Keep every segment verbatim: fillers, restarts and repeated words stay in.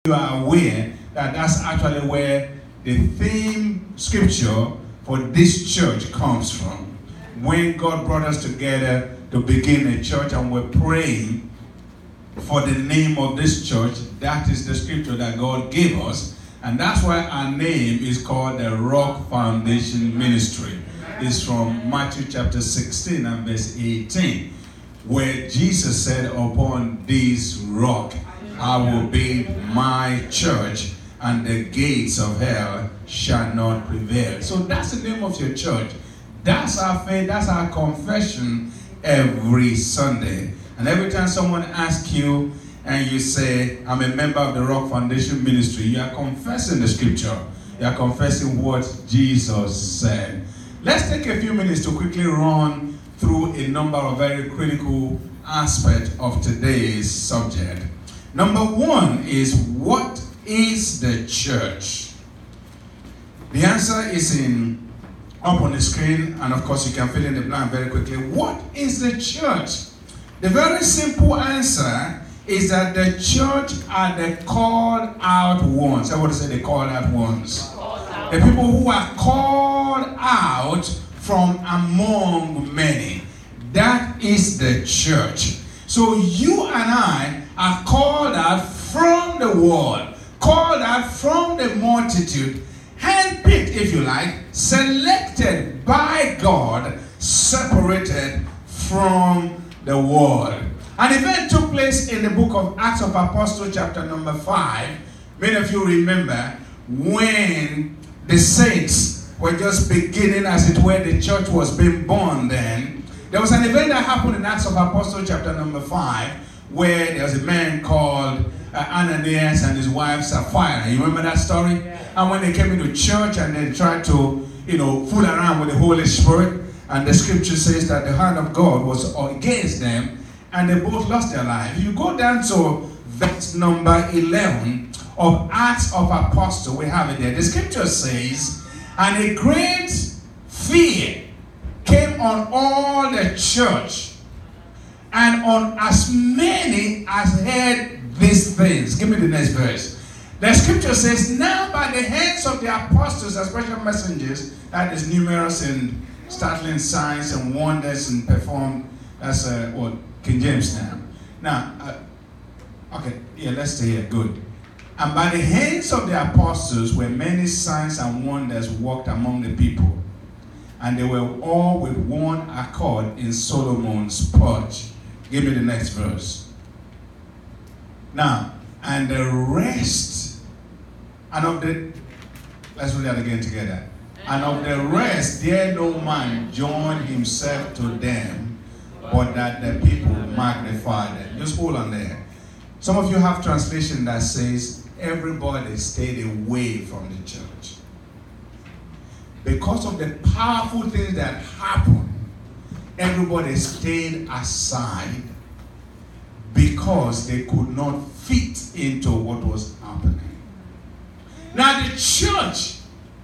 You are aware that that's actually where the theme scripture for this church comes from. When God brought us together to begin a church and we're praying for the name of this church, that is the scripture that God gave us. And that's why our name is called the Rock Foundation Ministry. It's from Matthew chapter sixteen and verse eighteen, where Jesus said, upon this rock I will build my church, and the gates of hell shall not prevail. So that's the name of your church. That's our faith, that's our confession every Sunday. And every time someone asks you and you say, I'm a member of the Rock Foundation Ministry, you are confessing the scripture. You are confessing what Jesus said. Let's take a few minutes to quickly run through a number of very critical aspects of today's subject. Number one is, what is the church? The answer is in up on the screen, and of course you can fill in the blank very quickly. What is the church? The very simple answer is that the church are the called out ones. Everybody say the called out ones. The people who are called out from among many. That is the church. So you and I are called out from the world, called out from the multitude, handpicked, if you like, selected by God, separated from the world. An event took place in the book of Acts of Apostles, chapter number five. Many of you remember when the saints were just beginning, as it were, the church was being born then. There was an event that happened in Acts of Apostles, chapter number five, where there was a man called uh, Ananias and his wife Sapphira. You remember that story? Yeah. And when they came into church and they tried to, you know, fool around with the Holy Spirit, and the scripture says that the hand of God was against them, and they both lost their life. You go down to verse number eleven of Acts of Apostles, we have it there. The scripture says, and a great fear came on all the church, and on as many as heard these things. Give me the next verse. The scripture says, now by the hands of the apostles and special messengers, that is numerous and startling signs and wonders and performed. That's uh, what King James now. Now, uh, okay, yeah, let's stay here. Good. And by the hands of the apostles were many signs and wonders worked among the people, and they were all with one accord in Solomon's porch. Give me the next verse. Now, and the rest, and of the, let's read that again together. And of the rest, there no man joined himself to them, but that the people magnified them. Just hold on there. Some of you have translation that says, everybody stayed away from the church. Because of the powerful things that happened, everybody stayed aside because they could not fit into what was happening. Now the church,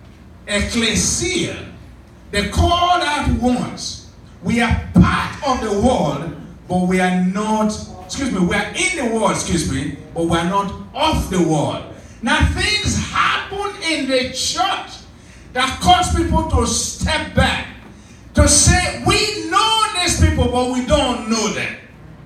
ecclesia, the called out ones, we are part of the world, but we are not, excuse me, we are in the world, excuse me, but we are not of the world. Now things happen in the church that cause people to step back, to say, we know these people, but we don't know them.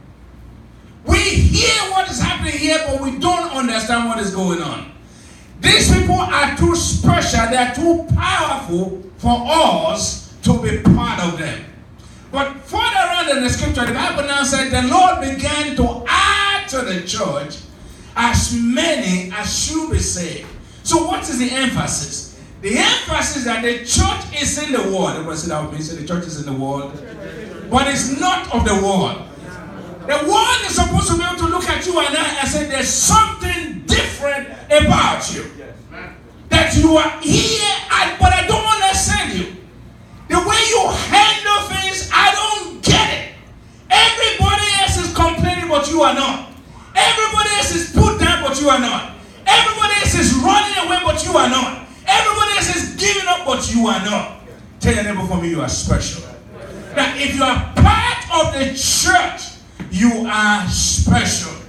We hear what is happening here, but we don't understand what is going on. These people are too special, they are too powerful for us to be part of them. But further on in the scripture, the Bible now said the Lord began to add to the church as many as should be saved. So what is the emphasis? The emphasis that the church is in the world. Everybody say that with me. Say the church is in the world, but it's not of the world. The world is supposed to be able to look at you and I and say there's something different about you. That you are here, but I don't understand you. The way you handle things, I don't get it. Everybody else is complaining, but you are not. Everybody else is put down, but you are not. Everybody else is running away, but you are not. Everybody else is giving up, but you are not. Tell your neighbor, for me, you are special. That if you are part of the church, you are special. So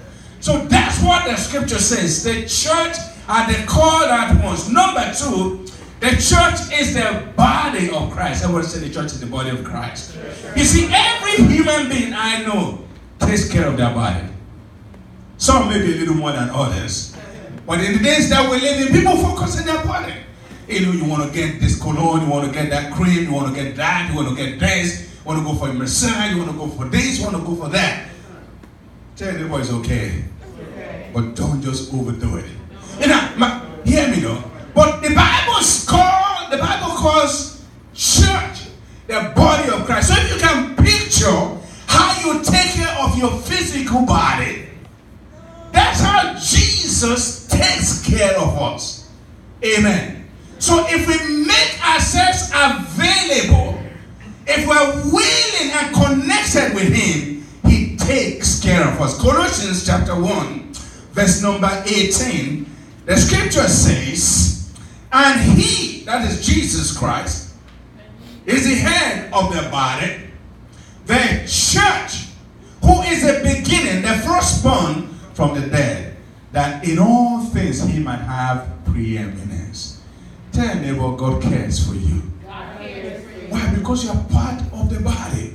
So that's what the scripture says. The church are the called out ones. Number two, the church is the body of Christ. Everyone say the church is the body of Christ. You see, every human being I know takes care of their body. Some maybe a little more than others. But in the days that we live in, people focus on their body. You know, you want to get this cologne, you want to get that cream, you want to get that, you want to get this, you want to go for a massage, you want to go for this, you want to go for that. Tell your neighbor it's okay. But don't just overdo it. You know, my, hear me though. But the Bible's called, the Bible calls church the body of Christ. So if you can picture how you take care of your physical body, that's how Jesus takes care of us. Amen. So if we make ourselves available, if we're willing and connected with Him, He takes care of us. Colossians chapter one, verse number eighteen, the scripture says, and He, that is Jesus Christ, is the head of the body, the church, who is the beginning, the firstborn from the dead, that in all things He might have preeminence. Tell your neighbor, God cares for you. God cares for you. Why? Because you are part of the body.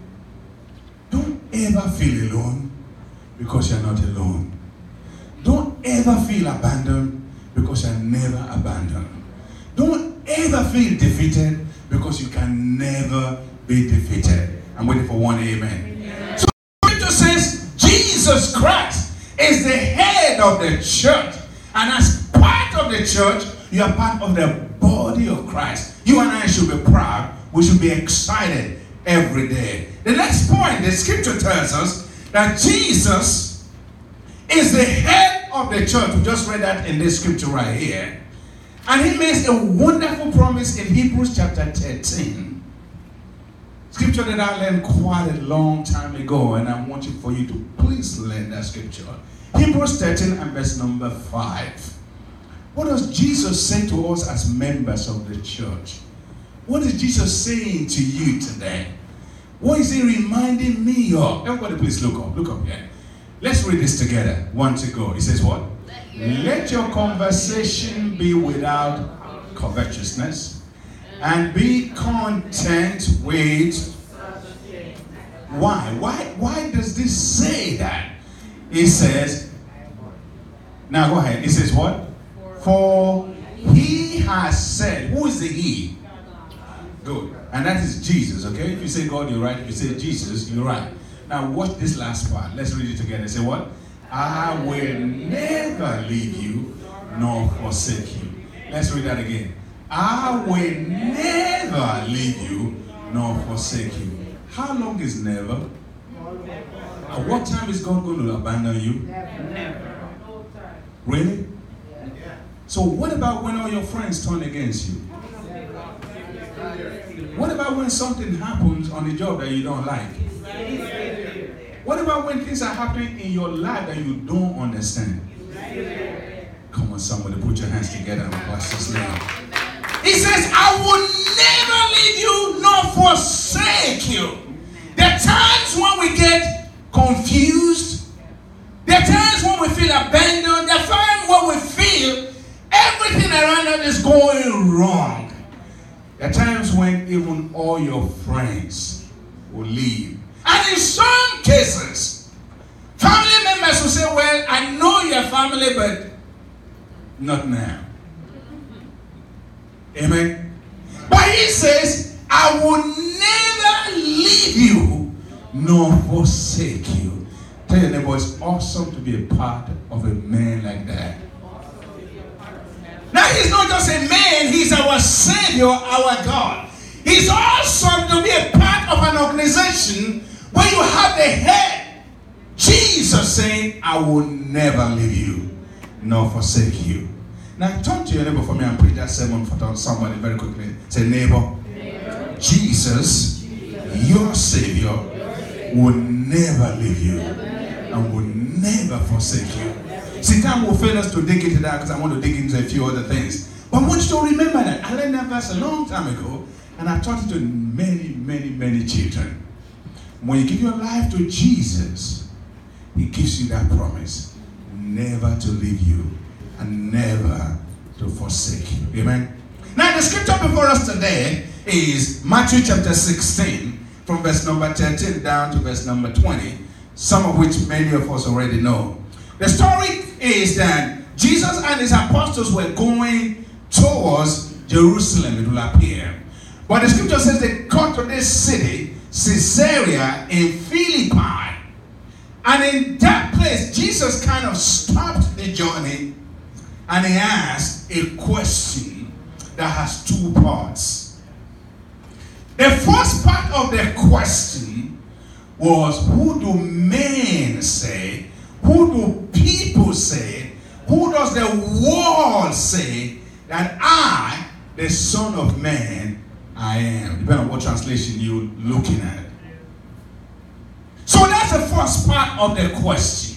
Don't ever feel alone because you're not alone. Don't ever feel abandoned because you're never abandoned. Don't ever feel defeated because you can never be defeated. I'm waiting for one amen. Amen. So the scripture says Jesus Christ is the head of the church. And as part of the church, you are part of the body of Christ. You and I should be proud. We should be excited every day. The next point, the scripture tells us that Jesus is the head of the church. We just read that in this scripture right here. And He makes a wonderful promise in Hebrews chapter thirteen. Scripture that I learned quite a long time ago, and I want you for you to please learn that scripture. Hebrews thirteen and verse number five. What does Jesus say to us as members of the church? What is Jesus saying to you today? What is He reminding me of? Everybody please look up. Look up here. Let's read this together. One to go. He says what? Let your conversation be without covetousness, and be content with. Why? Why? Why does this say that? It says, now go ahead. It says what? For He has said. Who is the He? Good. And that is Jesus, okay? If you say God, you're right. If you say Jesus, you're right. Now watch this last part. Let's read it together. Say what? I will never leave you nor forsake you. Let's read that again. I will never leave you nor forsake you. How long is never? At what time is God going to abandon you? Never. Really? So what about when all your friends turn against you? What about when something happens on the job that you don't like? What about when things are happening in your life that you don't understand? Come on, somebody, put your hands together and bless His name. He says, I will never leave you nor forsake you. There are times when we get confused. There are times when we feel abandoned. There are times when we feel everything around us is going wrong. There are times when even all your friends will leave. And in some cases, family members will say, well, I know your family, but not now. Amen. But He says, I will never leave you nor forsake you. Tell your neighbor, it's awesome to be a part of a man like that. Now He's not just a man, He's our Savior, our God. He's awesome to be a part of an organization where you have the head, Jesus, saying, I will never leave you nor forsake you. Now turn to your neighbor for me and preach that sermon for somebody very quickly. Say, neighbor, neighbor. Jesus, Jesus, your Savior, your Savior will never leave you never, and will never forsake you. See, time will fail us to dig into that because I want to dig into a few other things. But I want you to remember that. I learned that verse a long time ago, and I taught it to many, many, many children. When you give your life to Jesus, He gives you that promise. never to leave you and never to forsake you. Amen. Now the scripture before us today is Matthew chapter sixteen, from verse number thirteen down to verse number twenty, some of which many of us already know. The story is that Jesus and his apostles were going towards Jerusalem, it will appear. But the scripture says they got to this city, Caesarea in Philippi. And in that place, Jesus kind of stopped the journey and he asked a question that has two parts. The first part of the question was, who do men say? Who do people say? Who does the world say that I, the Son of Man, I am? Depending on what translation you're looking at. So that's the first part of the question.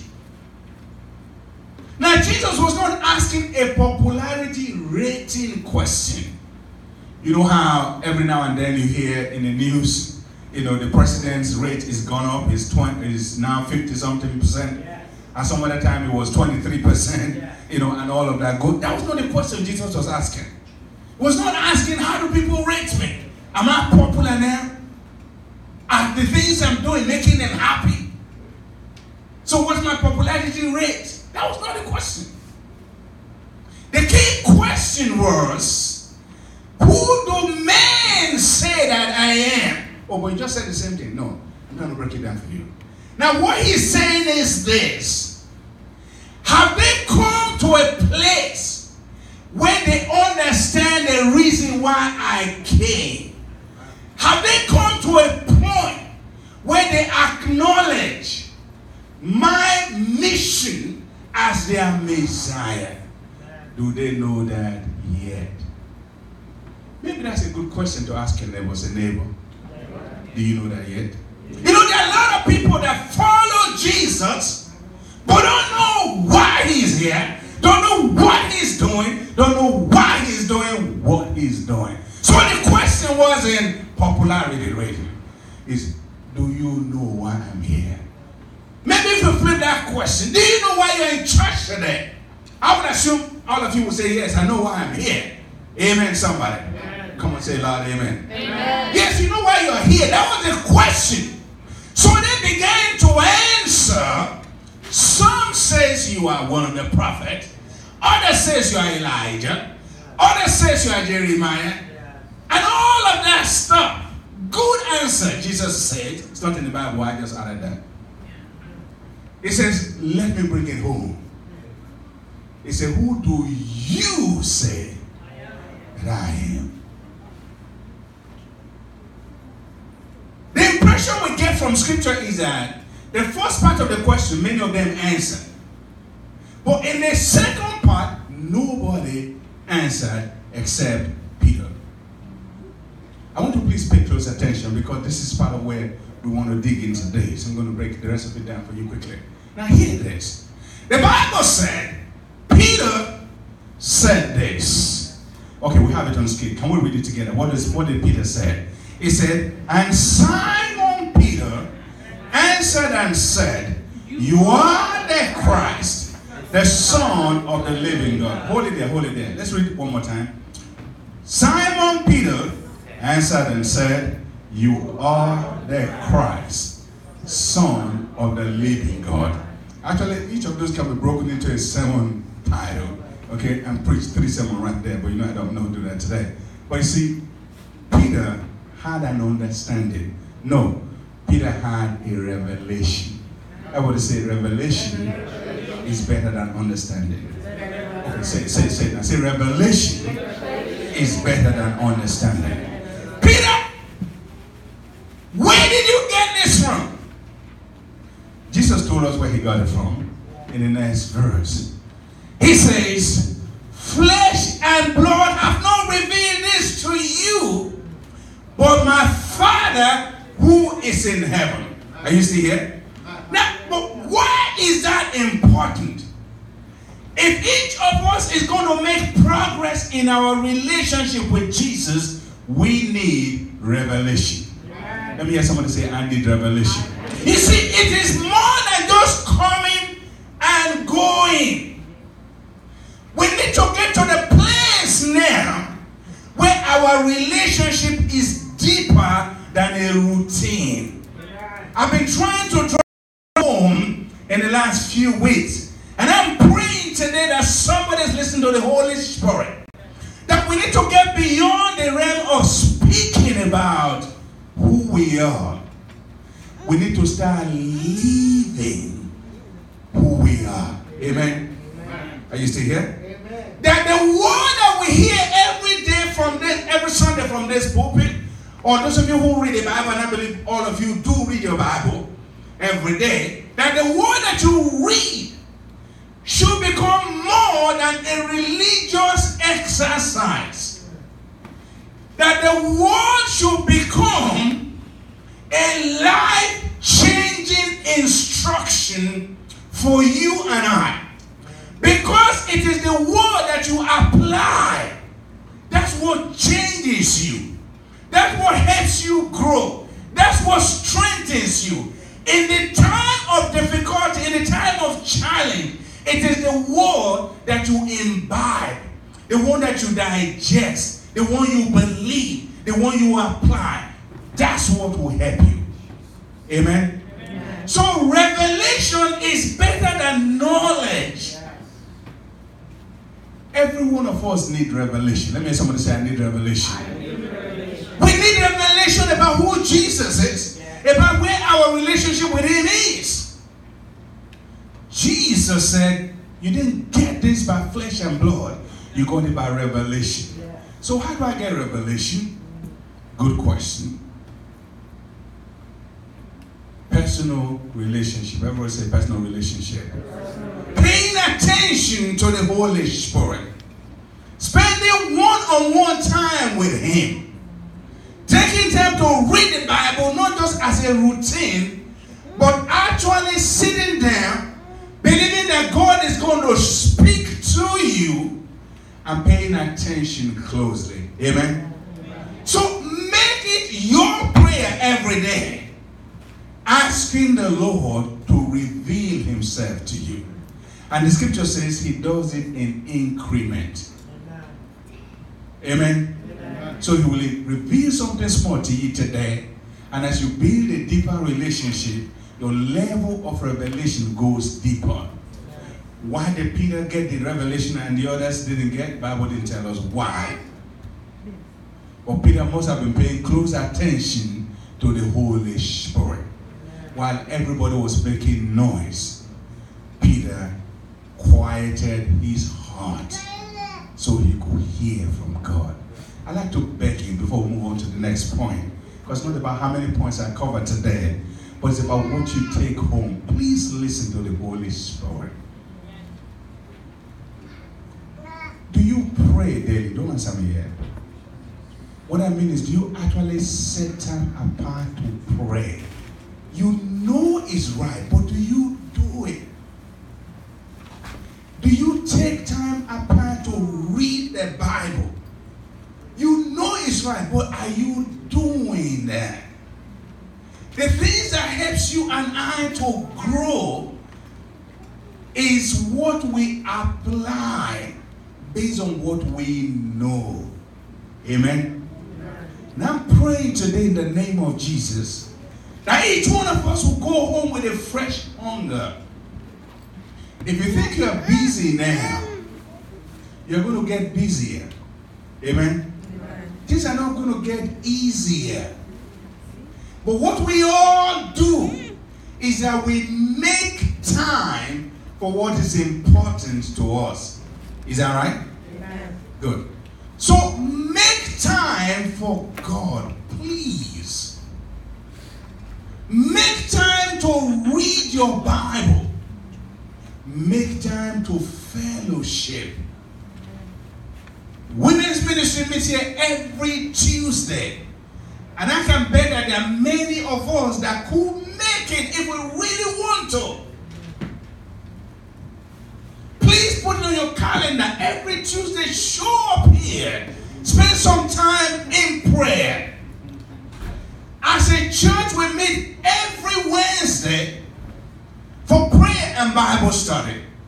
Now, Jesus was not asking a popularity rating question. You know how every now and then you hear in the news, you know, the president's rate is gone up, is twenty, is now fifty something percent. And some other time it was twenty-three percent, you know, and all of that. Good. That was not the question Jesus was asking. He was not asking, how do people rate me? Am I popular now? Are the things I'm doing making them happy? So what's my popularity rate? That was not the question. The key question was, who do men say that I am? Oh, but you just said the same thing. No, I'm going to break it down for you. Now what he's saying is this. Have they come to a place where they understand the reason why I came? Have they come to a point where they acknowledge my mission as their Messiah? Do they know that yet? Maybe that's a good question to ask your neighbor. Say, neighbor, do you know that yet? You know, there are a lot of people that follow Jesus, but don't know why he's here, don't know what he's doing, don't know why he's doing what he's doing. So the question wasn't popularity rating. Is, do you know why I'm here? Maybe if you flip that question, do you know why you're in church today? I would assume all of you would say, yes, I know why I'm here. Amen, somebody. Amen. Come on, say loud, amen. Amen. Yes, you know why you're here. That was the question. So they began to answer. Some says you are one of the prophets. Others says you are Elijah. Others says you are Jeremiah. And all of that stuff. Good answer, Jesus said. It's not in the Bible, I just added that. He says, let me bring it home. He said, who do you say that I am? The impression we get from scripture is that the first part of the question, many of them answered. But in the second part, nobody answered except Peter. I want to please pay close attention because this is part of where we want to dig in today. So I'm going to break the rest of it down for you quickly. Now hear this. The Bible said, Peter said this. Okay, we have it on screen. Can we read it together? What, is, what did Peter say? He said, and Simon Peter answered and said, you are the Christ, the Son of the living God. Hold it there, hold it there. Let's read it one more time. Simon Peter answered and said, you are the Christ, Son of the living God. Actually, each of those can be broken into a sermon title, okay, and preach three sermons right there, but you know I don't know how to do that today. But you see, Peter had an understanding. No, Peter had a revelation. I would say revelation is better than understanding. Okay, say, say, say that. Say revelation is better than understanding. Peter, where did you get this from? Jesus told us where he got it from in the next verse. He says, flesh and blood have not revealed this to you, but my Father who is in heaven. Are you still here? Now, but why is that important? If each of us is going to make progress in our relationship with Jesus, we need revelation. Let me hear somebody say, I need revelation. You see, it is more than just coming and and going. We need to get to the place now where our relationship is deeper than a routine. I've been trying to drive home in the last few weeks, and I'm praying today that somebody's listening to the Holy Spirit, that we need to get beyond the realm of speaking about who we are. We need to start living who we are. Amen. Amen. Are you still here? Amen. That the word that we hear every day from this, every Sunday from this pulpit, or those of you who read the Bible, and I believe all of you do read your Bible every day, that the word that you read should become more than a religious exercise. That the word should become a life-changing instruction for you and I. Because it is the word that you apply. That's what changes you. That's what helps you grow. That's what strengthens you. In the time of difficulty, in the time of challenge, it is the word that you imbibe, the one that you digest, the one you believe, the one you apply. That's what will help you. Amen? Amen. So revelation is better than knowledge. Every one of us need revelation. Let me hear somebody say, I need revelation. I need revelation. We need revelation about who Jesus is, yeah. About where our relationship with him is. Jesus said, you didn't get this by flesh and blood. You got it by revelation. Yeah. So how do I get revelation? Good question. Personal relationship. Everyone say personal relationship. Personal. Paying attention to the Holy Spirit. Spending one-on-one time with him. Taking time to read the Bible, not just as a routine, but actually sitting down, believing that God is going to speak to you and paying attention closely. Amen? So make it your prayer every day, asking the Lord to reveal himself to you. And the scripture says he does it in increment. Amen? Amen. So he will reveal something small to you today, and as you build a deeper relationship, your level of revelation goes deeper. Why did Peter get the revelation and the others didn't get? The Bible didn't tell us why. But Peter must have been paying close attention to the Holy Spirit. While everybody was making noise, Peter quieted his heart so he could hear from God. I'd like to beg you before we move on to the next point, because it's not about how many points I covered today, but it's about what you take home. Please listen to the Holy Spirit. Do you pray daily? Don't answer me yet. What I mean is, do you actually set time apart to pray? You know it's right, but do you do it? Do you take time apart to read the Bible? You know it's right, but are you doing that? The things that helps you and I to grow is what we apply based on what we know. Amen? Amen. Now I'm praying today in the name of Jesus that each one of us will go home with a fresh hunger. If you think you're busy now, you're going to get busier. Amen? Amen. Things are not going to get easier. But what we all do is that we make time for what is important to us. Is that right? Amen. Good. So make time for God, please. Make time to read your Bible. Make time to fellowship. Women's ministry meets here every Tuesday. And I can bet that there are many of us that could make it if we really want to. Please put it on your calendar. Every Tuesday, show up here. Spend some time in prayer. As a church, we meet every Wednesday for prayer and Bible study.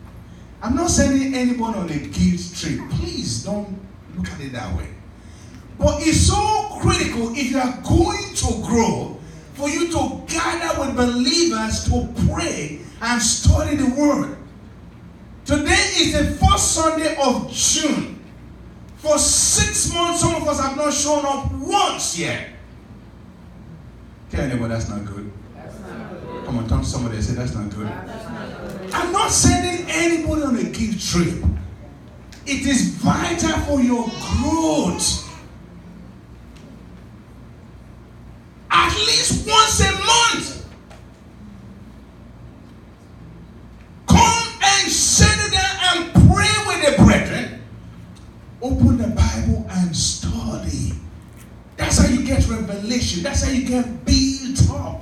I'm not sending anyone on a guilt trip. Please don't look at it that way. But it's so critical if you are going to grow for you to gather with believers to pray and study the Word. Today is the first Sunday of June. For six months, some of us have not shown up once yet. Tell anyone that's not good. That's not good. Come on, turn to somebody and say that's not good. That's not good. I'm not sending anybody on a guilt trip. It is vital for your growth. At least once a month. Come and sit down and pray with the brethren. Open the Bible and study. That's how you get revelation. That's how you get built up.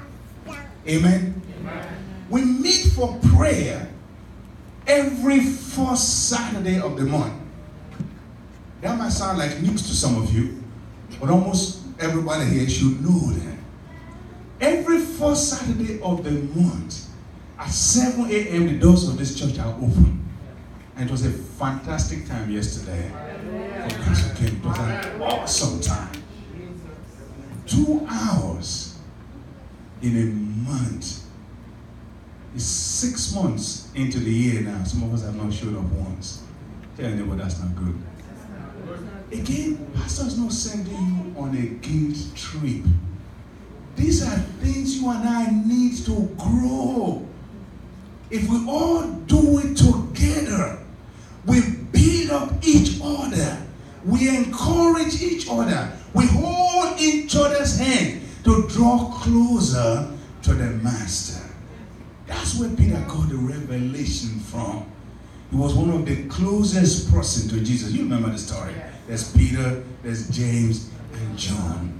Amen. Amen. We meet for prayer every first Saturday of the month. That might sound like news to some of you, but almost everybody here should know that. Every first Saturday of the month at seven a.m. the doors of this church are open. And it was a fantastic time yesterday. It was an awesome time. Two hours in a month. It's six months into the year now. Some of us have not showed up once. Tell your neighbor that's not good. Again, pastor's not sending you on a guilt trip. These are things you and I need to grow. If we all do it together, we build up each other. We encourage each other. We hold each other's hand to draw closer to the Master. That's where Peter got the revelation from. He was one of the closest person to Jesus. You remember the story. There's Peter, there's James, and John.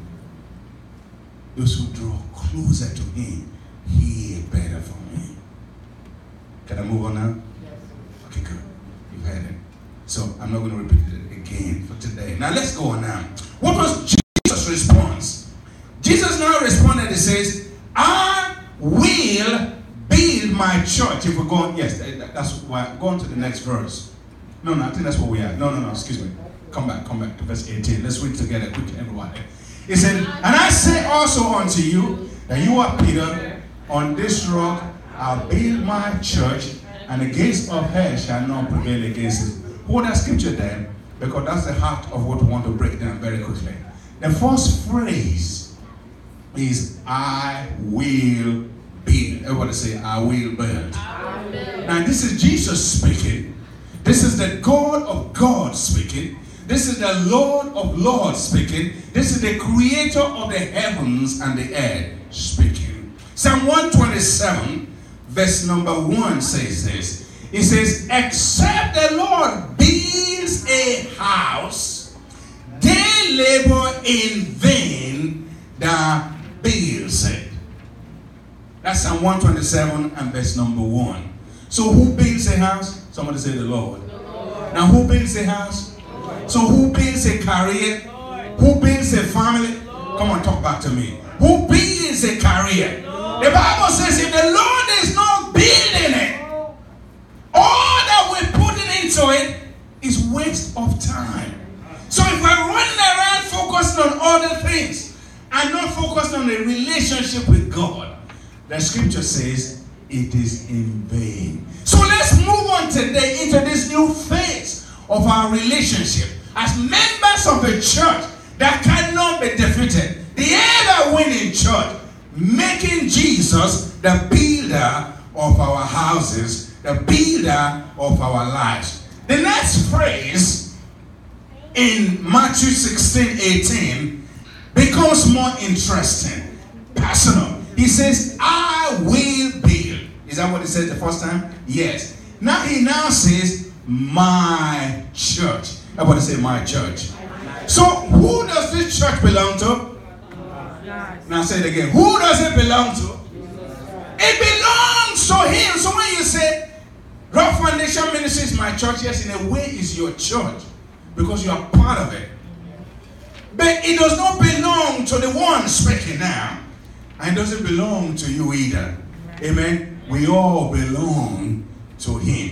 Those who draw closer to him, hear better from him. Can I move on now? Yes. Okay, good. You've heard it. So I'm not going to repeat it again for today. Now let's go on now. What was Jesus' response? Jesus now responded and says, I will build my church. If we're going, yes, that's why. Go on to the next verse. No, no, I think that's where we are. No, no, no, excuse me. Come back, come back to verse eighteen. Let's read together quickly, everybody. He said, and I say also unto you that you are Peter, on this rock I'll build my church, and the gates of hell shall not prevail against it. Hold that scripture there, because that's the heart of what we want to break down very quickly. The first phrase is, I will build. Everybody say, I will build. I will build. Now this is Jesus speaking. This is the God of God speaking. This is the Lord of Lords speaking. This is the creator of the heavens and the earth speaking. Psalm one twenty-seven, verse number one says this. It says, except the Lord builds a house, they labor in vain that builds it. That's Psalm one twenty-seven and verse number one. So who builds a house? Somebody say the Lord. The Lord. Now who builds a house? So who builds a career? Who builds a family? Come on, talk back to me. Who builds a career? The Bible says if the Lord is not building it, all that we're putting into it is waste of time. So if we're running around focusing on other things and not focused on the relationship with God, the scripture says it is in vain. So let's move on today into this new phase of our relationship as members of a church that cannot be defeated. The ever-winning church, making Jesus the builder of our houses, the builder of our lives. The next phrase in Matthew sixteen eighteen becomes more interesting, personal. He says, I will build. Is that what he said the first time? Yes. Now he now says, my church. Everybody say my church. So who does this church belong to? Now say it again. Who does it belong to? It belongs to him. So when you say, Rock Foundation Ministry is my church, yes, in a way it's your church because you are part of it. But it does not belong to the one speaking now. And it doesn't belong to you either. Amen. We all belong to him.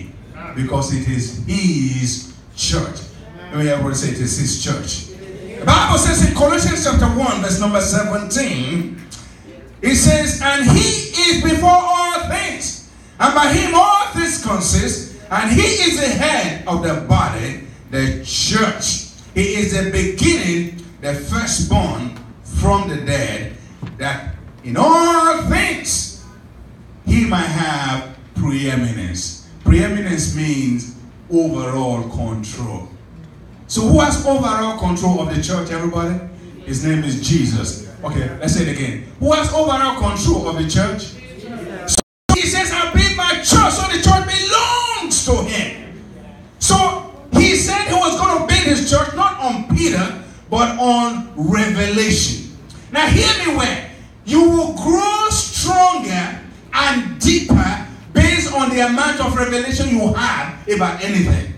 because it is his church. Let me everybody say it is his church. The Bible says in Colossians chapter one, verse number seventeen, it says, and he is before all things, and by him all things consist, and he is the head of the body, the church. He is the beginning, the firstborn from the dead, that in all things he might have preeminence. Preeminence means overall control. So who has overall control of the church, everybody? His name is Jesus. Okay, let's say it again. Who has overall control of the church? So he says, I build my church, so the church belongs to him. So he said he was going to build his church not on Peter, but on revelation. Now hear me well. You will grow stronger and deeper based on the amount of revelation you have about anything.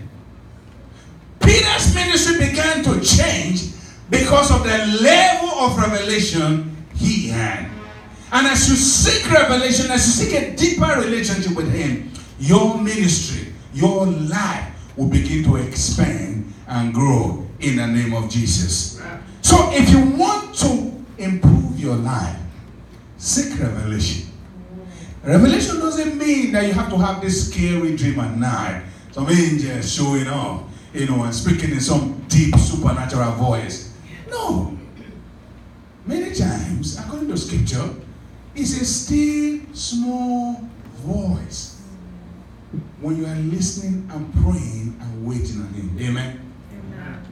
Peter's ministry began to change because of the level of revelation he had. And as you seek revelation, as you seek a deeper relationship with him, your ministry, your life will begin to expand and grow in the name of Jesus. So if you want to improve your life, seek revelation. Revelation doesn't mean that you have to have this scary dream at night. Some angels showing up, you know, and speaking in some deep supernatural voice. No. Many times, according to scripture, it's a still small voice when you are listening and praying and waiting on him. Amen? Amen.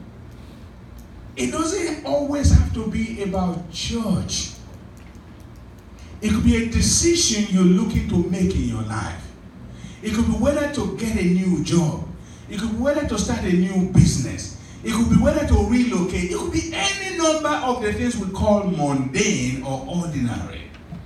It doesn't always have to be about church. It could be a decision you're looking to make in your life. It could be whether to get a new job. It could be whether to start a new business. It could be whether to relocate. It could be any number of the things we call mundane or ordinary.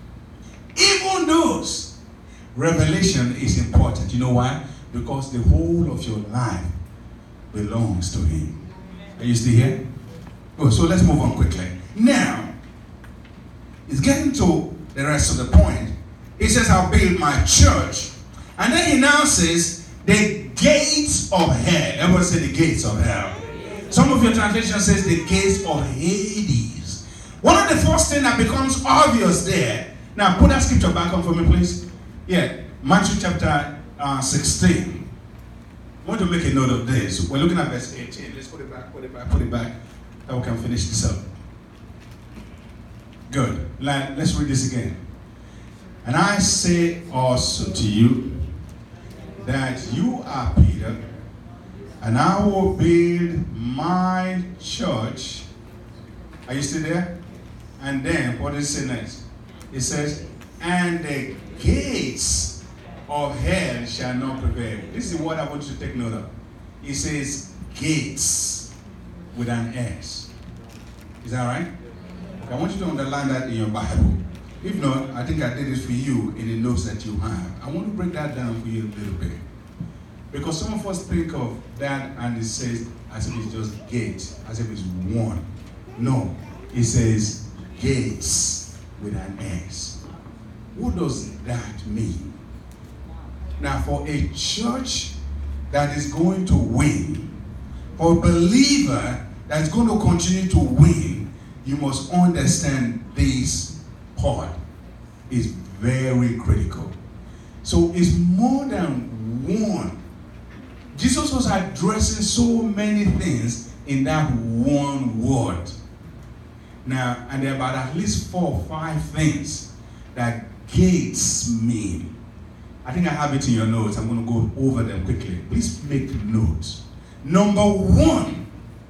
Even those, revelation is important. You know why? Because the whole of your life belongs to him. Are you still here? Good. So let's move on quickly. Now, it's getting to the rest of the point. He says, I'll build my church. And then he now says, the gates of hell. Everybody say the gates of hell. Some of your translation says the gates of Hades. One of the first things that becomes obvious there. Now, put that scripture back on for me, please. Yeah, Matthew chapter uh, sixteen. I want to make a note of this. We're looking at verse eighteen. Let's put it back, put it back, put it back. Then we can finish this up. Good. Let's read this again. And I say also to you that you are Peter, and I will build my church. Are you still there? And then, what does it say next? It says, and the gates of hell shall not prevail. This is what I want you to take note of. It says, gates with an S. Is that right? I want you to underline that in your Bible. If not, I think I did it for you in the notes that you have. I want to break that down for you a little bit. Because some of us think of that and it says as if it's just gate, as if it's one. No, it says gates with an S. What does that mean? Now, for a church that is going to win, for a believer that's going to continue to win, you must understand this part is very critical. So it's more than one. Jesus was addressing so many things in that one word. Now, and there are about at least four or five things that gates mean. I think I have it in your notes. I'm going to go over them quickly. Please make notes. Number one,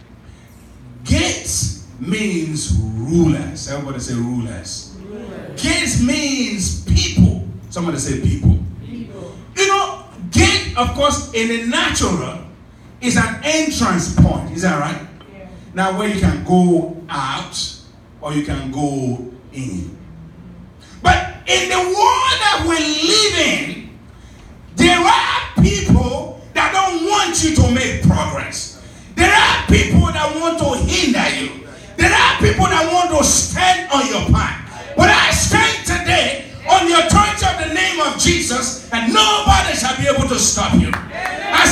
gates means rulers. Everybody say rulers. Rulers. Gates means people. Somebody say people. People. You know, gate, of course, in the natural, is an entrance point. Is that right? Yeah. Now, where you can go out or you can go in. But in the world that we live in, there are people that don't want you to make progress. There are people that want to hinder you. There are people that want to stand on your path. But I stand today on the authority of the name of Jesus, and nobody shall be able to stop you. I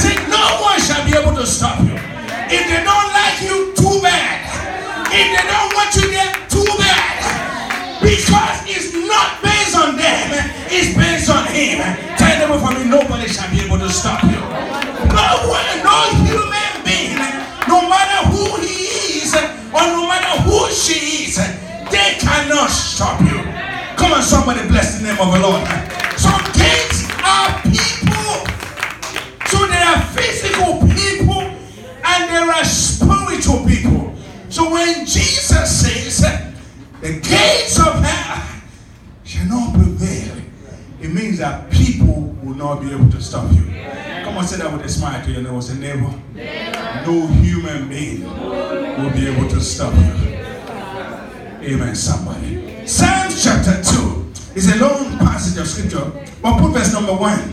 No one shall be able to stop you. If they don't like you, too bad. If they don't want you there, too bad. Because it's not based on them, it's based on him. Tell them for me, nobody shall be able to stop you. No one, no human being, no matter who he is, or no matter who she is, they cannot stop you. Come on, somebody bless the name of the Lord. Some gates are people. So there are physical people and there are spiritual people. So when Jesus says, the gates of hell shall not prevail, it means that people will not be able to stop you. Come on, say that with a smile to your neighbor. Say, neighbor, no human being will be able to stop you. Amen, somebody. Psalms chapter two is a long passage of scripture, but put verse number one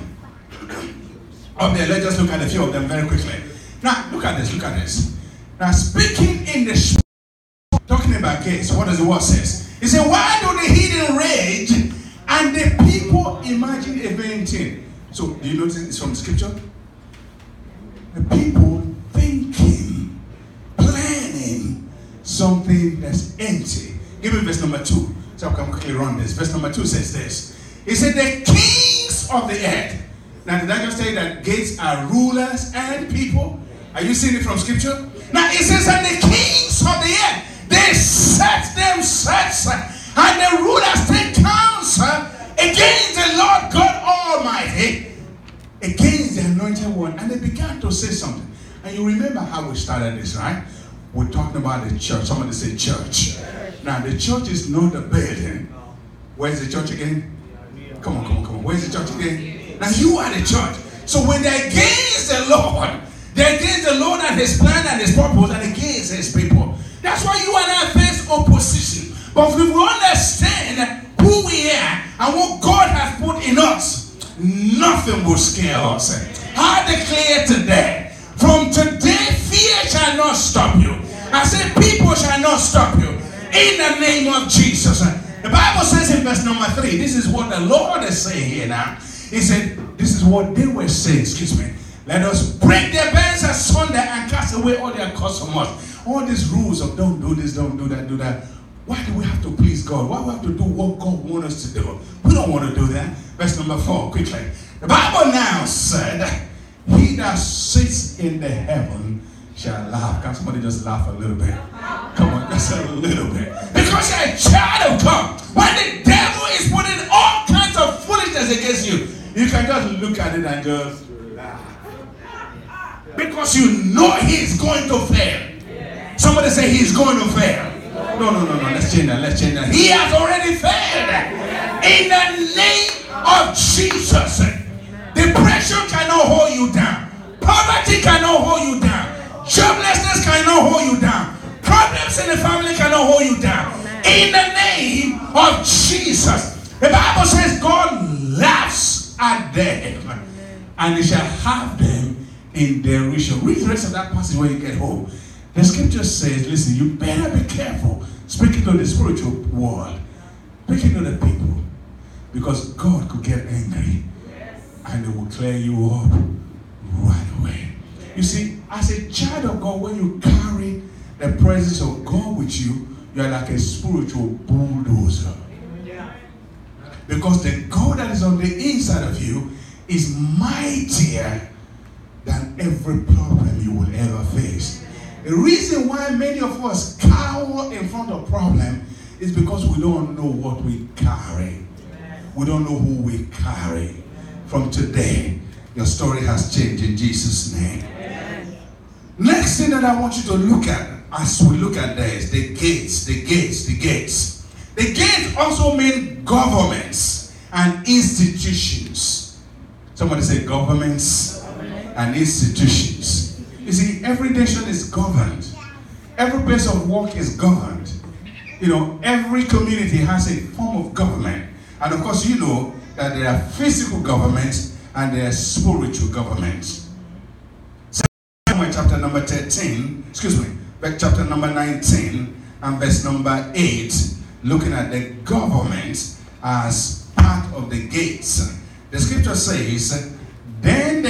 up there. Let's just look at a few of them very quickly. Now, look at this, look at this. Now, speaking in the spirit, talking about gates, what does the word says? He said, why do the heathen rage and the people imagine a vain thing? So, do you notice it's from scripture? The people thinking, planning something that's empty. Give me verse number two, so I can quickly run this. Verse number two says this. He said, the kings of the earth. Now, did I just say that gates are rulers and people? Are you seeing it from scripture? Now, it says that the kings of the earth, they set themselves and the rulers take counsel against the Lord God Almighty, against the anointed one. And they began to say something. And you remember how we started this, right? We're talking about the church. Somebody say church. Now, the church is not the building. Where's the church again? Come on, come on, come on. Where's the church again? Now, you are the church. So when they're against the Lord, they're against the Lord and his plan and his purpose and against his people. That's why you and I face opposition. But if we understand who we are and what God has put in us, nothing will scare us. I declare today, from today, fear shall not stop you. I said, people shall not stop you. In the name of Jesus. The Bible says in verse number three, this is what the Lord is saying here now. He said, this is what they were saying, excuse me. Let us break their bands asunder and cast away all their customers. All these rules of don't do this, don't do that, do that. Why do we have to please God? Why do we have to do what God wants us to do? We don't want to do that. Verse number four, quickly. The Bible now said, he that sits in the heaven shall laugh. Can somebody just laugh a little bit? Come on, just a little bit. Because you're a child of God. When the devil is putting all kinds of foolishness against you, you can just look at it and just laugh. Because you know he's going to fail. Somebody say he's going to fail. No, no, no, no. Let's change that. Let's change that. He has already failed. In the name of Jesus. Depression cannot hold you down. Poverty cannot hold you down. Joblessness cannot hold you down. Problems in the family cannot hold you down. In the name of Jesus. The Bible says God laughs at them and he shall have them in derision. Read the rest of that passage when you get home. The scripture says, listen, you better be careful speaking to the spiritual world, speaking to the people, because God could get angry and it will clear you up right away. You see, as a child of God, when you carry the presence of God with you, you are like a spiritual bulldozer. Because the God that is on the inside of you is mightier than every problem you will ever face. The reason why many of us cower in front of problem is because we don't know what we carry. We don't know who we carry. From today, your story has changed in Jesus' name. Next thing that I want you to look at as we look at this, the gates, the gates, the gates. The gates also mean governments and institutions. Somebody say governments and institutions. You see, every nation is governed. Every place of work is governed. You know, every community has a form of government. And of course, you know that there are physical governments and there are spiritual governments. Samuel chapter number thirteen, excuse me, chapter number nineteen and verse number eight, looking at the government as part of the gates. The scripture says, then the king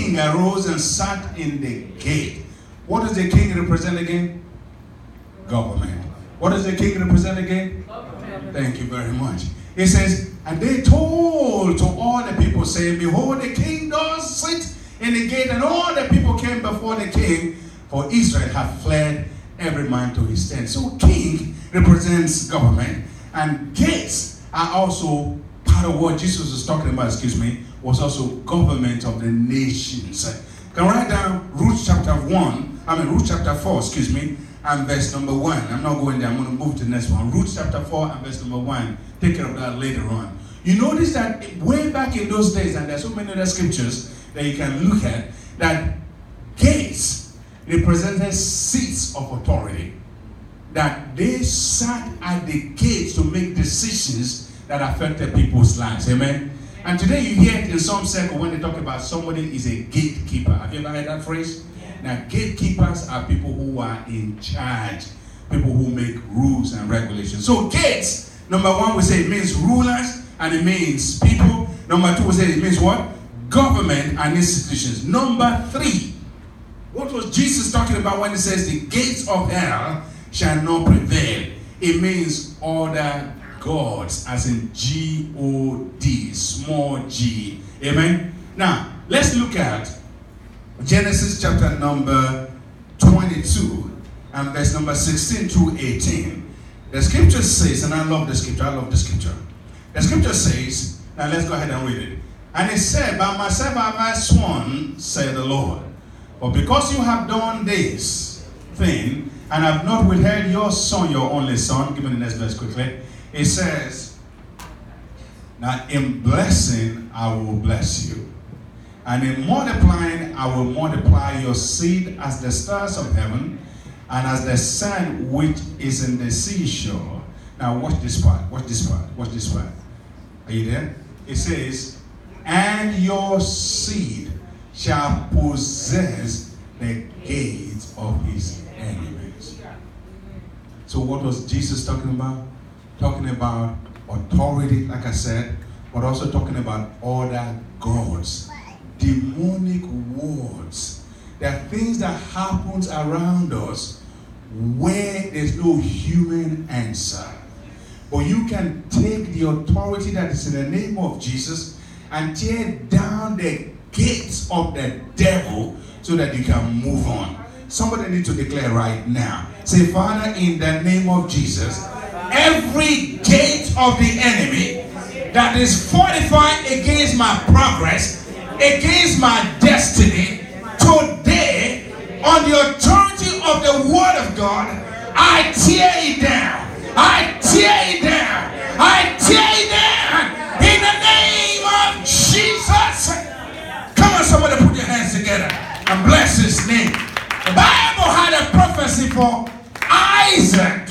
king arose and sat in the gate. What does the king represent again? Government. What does the king represent again? Government. Thank you very much. It says, and they told to all the people, saying, behold, the king does sit in the gate, and all the people came before the king, for Israel hath fled every man to his tent. So king represents government, and gates are also part of what Jesus was talking about, excuse me, was also government of the nations. Can write down Ruth chapter one, I mean Ruth chapter four, excuse me, and verse number one. I'm not going there, I'm going to move to the next one. Ruth chapter four and verse number one. Take care of that later on. You notice that way back in those days, and there's so many other scriptures that you can look at, that gates represented seats of authority. That they sat at the gates to make decisions that affected people's lives. Amen? And today you hear it in some circle when they talk about somebody is a gatekeeper. Have you ever heard that phrase? Now, gatekeepers are people who are in charge, people who make rules and regulations. So gates, number one, we say it means rulers and it means people. Number two, we say it means what? Government and institutions. Number three, what was Jesus talking about when he says the gates of hell shall not prevail? It means other gods, as in G O D, small g. Amen? Now, let's look at Genesis chapter number twenty-two and verse number sixteen through eighteen. The scripture says, and I love the scripture, I love the scripture. The scripture says, now let's go ahead and read it. And it said, by myself have I sworn, said the Lord, but because you have done this thing, and have not withheld your son, your only son, give me the next verse quickly. It says, now in blessing I will bless you, and in multiplying I will multiply your seed as the stars of heaven, and as the sand which is in the seashore. Now watch this part, watch this part, watch this part. Are you there? It says, and your seed shall possess the gates of his enemies. So what was Jesus talking about? Talking about authority, like I said, but also talking about other gods, demonic words. There are things that happens around us where there's no human answer. But you can take the authority that is in the name of Jesus and tear down the gates of the devil so that you can move on. Somebody needs to declare right now. Say, Father, in the name of Jesus, every gate of the enemy that is fortified against my progress, against my destiny, today, on the authority of the word of God, I tear it down. I tear it down. I tear it down in the name of Jesus. Come on, somebody put your hands together and bless his name. The Bible had a prophecy for Isaac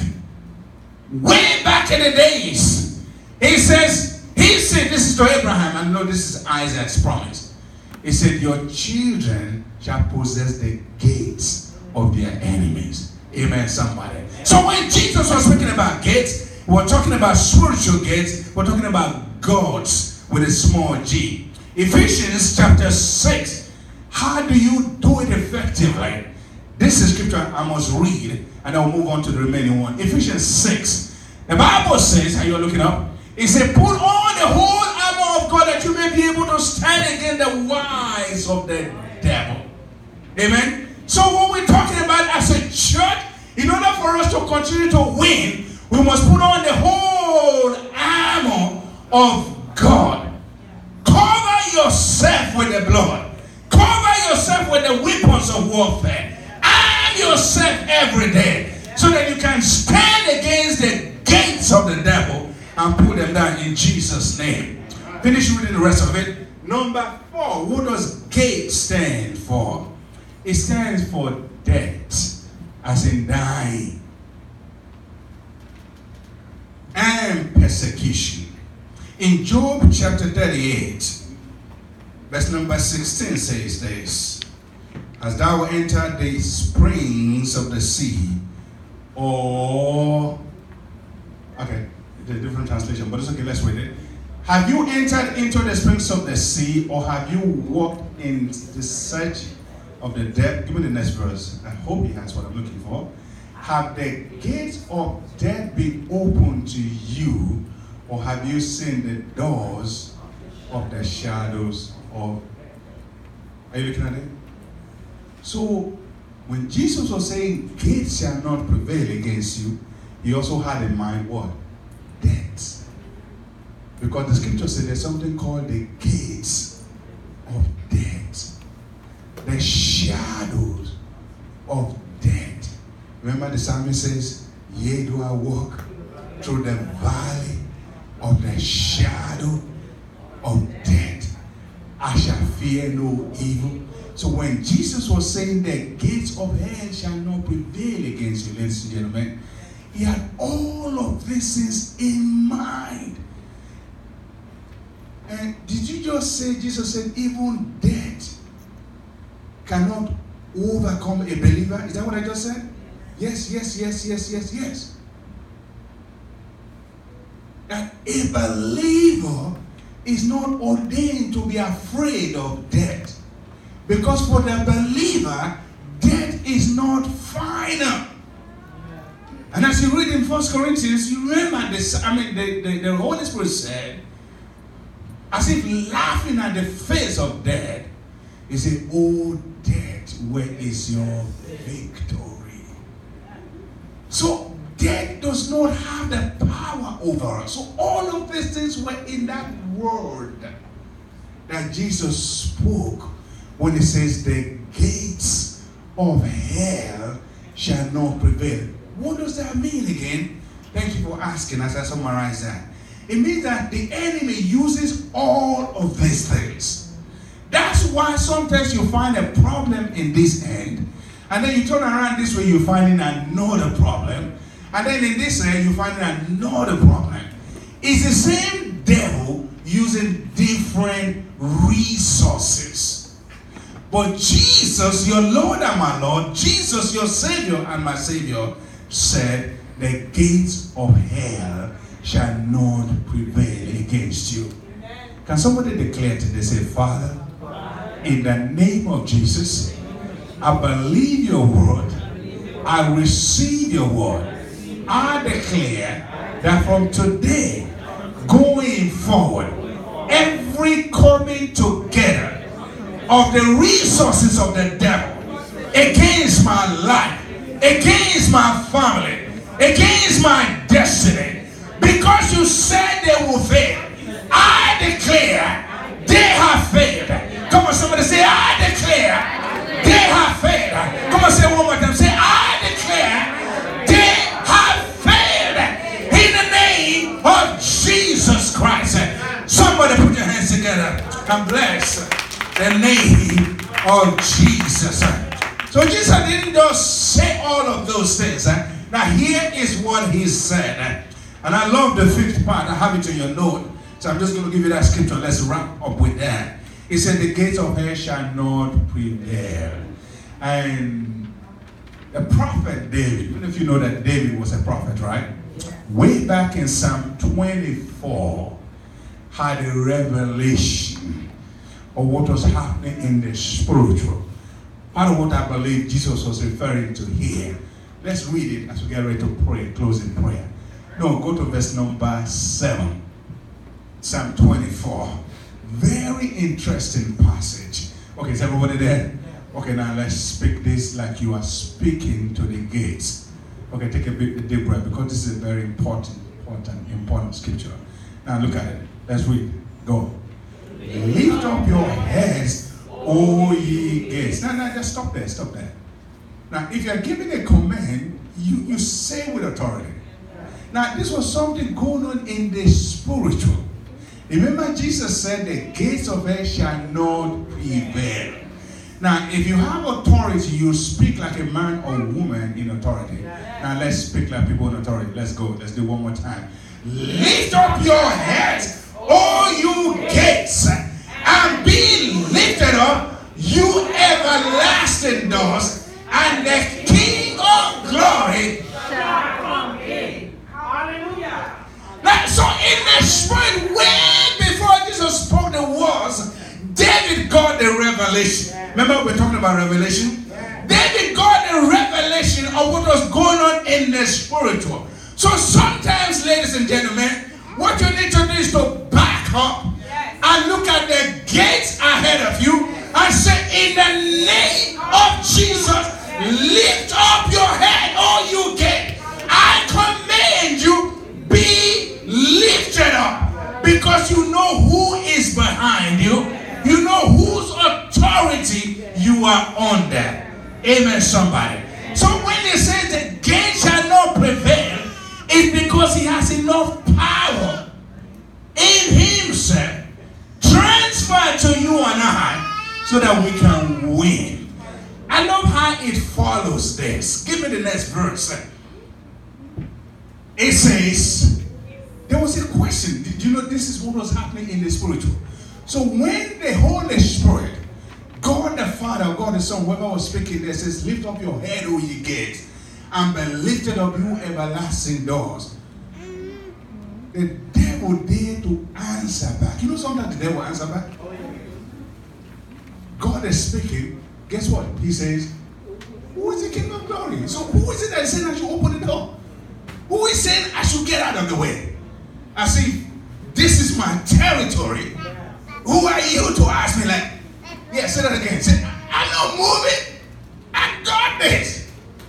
way back in the days. He says, he said, this is to Abraham, I know this is Isaac's promise. He said, your children shall possess the gates of their enemies. Amen, somebody. So when Jesus was speaking about gates, we're talking about spiritual gates, we're talking about gods with a small g. Ephesians chapter six, how do you do it effectively? This is scripture I must read, and I'll move on to the remaining one. Ephesians six. The Bible says, are you looking up? It said, put on the whole armor of God that you may be able to stand against the wiles of the devil. Amen? So what we're talking about as a church, in order for us to continue to win, we must put on the whole armor of God. Cover yourself with the blood. Cover yourself with the weapons of warfare. Arm yourself every day so that you can stand against the gates of the devil and put them down in Jesus' name. Finish reading the rest of it. Number four, what does gate stand for? It stands for death, as in dying, and persecution. In Job chapter thirty-eight, verse number sixteen says this: as thou enter the springs of the sea, or, okay, it's a different translation, but it's okay, let's read it. Have you entered into the springs of the sea, or have you walked in the search of the depth? Give me the next verse. I hope he has what I'm looking for. Have the gates of death been opened to you, or have you seen the doors of the shadows of... Are you looking at it? So, when Jesus was saying, gates shall not prevail against you, he also had in mind what? Death. Because the scripture said there's something called the gates of death. The shadows of death. Remember the psalmist says, yea, do I walk through the valley of the shadow of death, I shall fear no evil. So when Jesus was saying the gates of hell shall not prevail against you, ladies and gentlemen, he had all of these things in mind. And did you just say, Jesus said, even death cannot overcome a believer? Is that what I just said? Yes, yes, yes, yes, yes, yes. That a believer is not ordained to be afraid of death. Because for the believer, death is not final. And as you read in First Corinthians, you remember this, I mean, the, the, the Holy Spirit said, as if laughing at the face of death, he said, oh death, where is your victory? So death does not have the power over us. So all of these things were in that word that Jesus spoke when he says the gates of hell shall not prevail. What does that mean again? Thank you for asking as I summarize that. It means that the enemy uses all of these things. That's why sometimes you find a problem in this end, and then you turn around this way, you're finding another problem, and then in this end, you're finding another problem. It's the same devil using different resources. But Jesus, your Lord and my Lord, Jesus, your Savior and my Savior, said, the gates of hell shall not prevail against you. Amen. Can somebody declare today, say, Father, in the name of Jesus, I believe your word. I receive your word. I declare that from today, going forward, every coming together of the resources of the devil against my life, against my family, against my destiny, because you said they will fail, I declare they have failed. Come on, somebody say, I declare they have failed. Come on, say one more time. Say, I declare they have failed in the name of Jesus Christ. Somebody put your hands together and bless the name of Jesus. So Jesus didn't just say all of those things. Now here is what he said. And I love the fifth part. I have it in your note. So I'm just going to give you that scripture. Let's wrap up with that. He said, the gates of hell shall not prevail. And the prophet David, even if you know that David was a prophet, right? Way back in Psalm twenty-four, had a revelation of what was happening in the spiritual. Part of what I believe Jesus was referring to here. Let's read it as we get ready to pray, closing prayer. No, go to verse number seven. Psalm twenty-four. Very interesting passage. Okay, is everybody there? Okay, now let's speak this like you are speaking to the gates. Okay, take a big deep breath because this is a very important, important, important scripture. Now look at it. Let's read. Go. Lift up your heads, O ye gates. Now, now, just stop there, stop there. Now, if you're giving a command, you, you say with authority. Now, this was something going on in the spiritual. Remember, Jesus said, the gates of hell shall not prevail. Now, if you have authority, you speak like a man or woman in authority. Now, let's speak like people in authority. Let's go. Let's do one more time. Lift up your heads, all you gates, and be lifted up, you everlasting doors, and the King of glory shall come in. Hallelujah. Now, so in the spirit, where the revelation. Remember we're talking about revelation? David got a revelation of what was going on in the spiritual. So sometimes, ladies and gentlemen, what you need to do is to back up and look at the gates ahead of you and say, in the name of Jesus, lift up your head, all you gates. I command you, be lifted up, because you know who is behind you. You know whose authority you are under. Amen, somebody. So when he says the gate shall not prevail, it's because he has enough power in himself transferred to you and I so that we can win. I love how it follows this. Give me the next verse. It says, there was a question. Did you know this is what was happening in the spiritual? So when the Holy Spirit, God the Father, God the Son, whoever was speaking there, says, lift up your head, O ye gates, and be lifted up, you everlasting doors. The devil dared to answer back. You know sometimes the devil answer back? God is speaking. Guess what? He says, who is the King of Glory? So who is it that is saying I should open the door? Who is saying I should get out of the way? I say, this is my territory. Who are you to ask me like, yeah, say that again. Say, I'm not moving. I got this.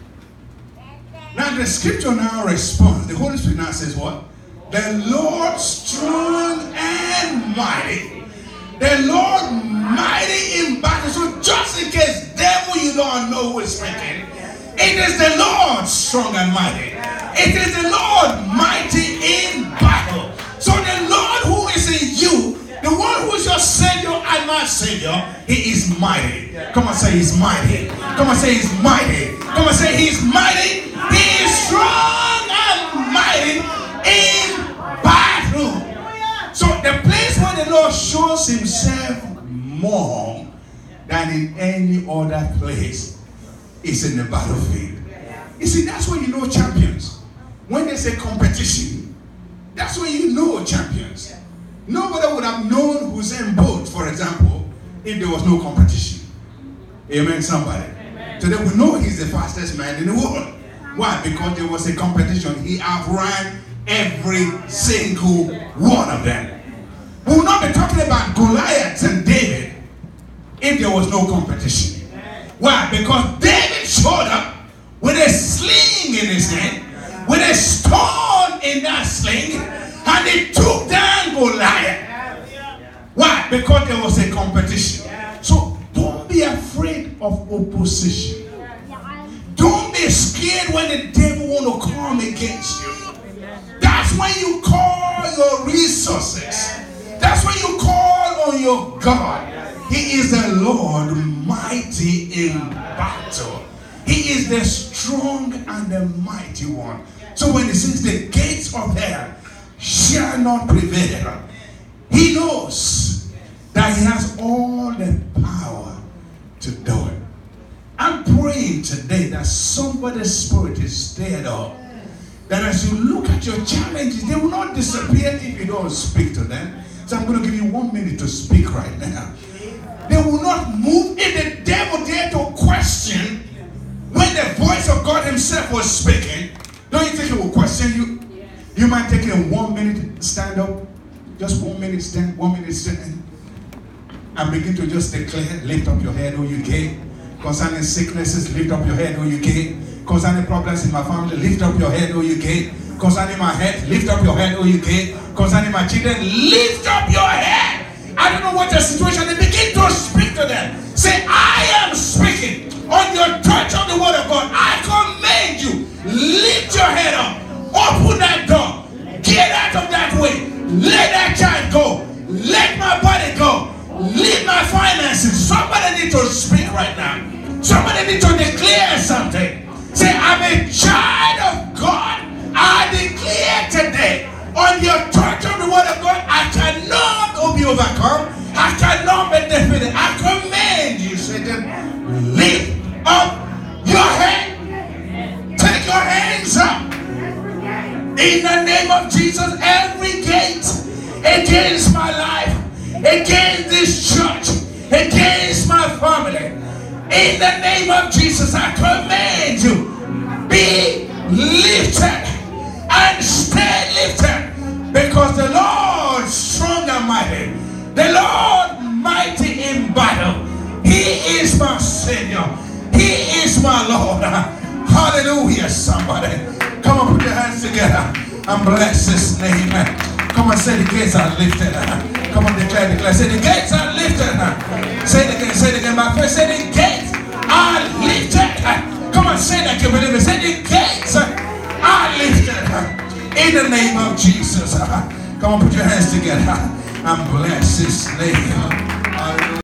Now the scripture now responds. The Holy Spirit now says what? The Lord strong and mighty. The Lord mighty in battle. So just in case, devil, you don't know who is speaking. It is the Lord strong and mighty. It is the Lord mighty in battle. So the Lord who is in you, the one who is your Savior and my Savior, he is mighty. Come on, say he's mighty. Come on, say he's mighty. Come on, say he's mighty. He is strong and mighty in battle. So the place where the Lord shows himself more than in any other place is in the battlefield. You see, that's when you know champions. When there's a competition, that's when you know champions. Nobody would have known Usain Bolt, for example, if there was no competition. Amen, somebody. Amen. So they would know he's the fastest man in the world. Why? Because there was a competition. He outran every single one of them. We will not be talking about Goliath and David if there was no competition. Why? Because David showed up with a sling in his hand, with a stone in that sling, and he took down Goliath. Why? Because there was a competition. So don't be afraid of opposition. Don't be scared when the devil want to come against you. That's when you call your resources. That's when you call on your God. He is the Lord mighty in battle. He is the strong and the mighty one. So when he says the gates of hell shall not prevail, he knows that he has all the power to do it. I'm praying today that somebody's spirit is stirred up. That as you look at your challenges, they will not disappear if you don't speak to them. So I'm going to give you one minute to speak right now. They will not move if the devil dared to question when the voice of God himself was speaking. Don't you think he will question you? You might take it in one minute, stand up. Just one minute stand, one minute stand. And begin to just declare, lift up your head, O you gate. Concerning sicknesses, lift up your head, O you gate. Concerning problems in my family, lift up your head, O you gate. Concerning my head, lift up your head, O you gate. Concerning my children, lift up your head. I don't know what the situation is. Begin to speak to them. Say, I am speaking on your touch of the word of God. I command you, lift your head up. Open that door. Get out of that way. Let that child go. Let my body go. Leave my finances. Somebody need to speak right now. Somebody need to declare something. Say, I'm a child of God. I declare today on your touch of the word of God, I cannot be overcome. I cannot be defeated. I command you, Satan, lift up your head. Take your hands up. In the name of Jesus, every gate against my life, against this church, against my family. In the name of Jesus, I command you, be lifted and stay lifted, because the Lord strong and mighty, the Lord mighty in battle. He is my Savior. He is my Lord. Hallelujah, somebody. Come on, put your hands together and bless his name. Come on, say the gates are lifted. Come on, declare, declare. Say the gates are lifted. Say it again, say it again. My friend, say the gates are lifted. Come on, say that you believe it. Say the gates are lifted. In the name of Jesus. Come on, put your hands together and bless his name. Hallelujah.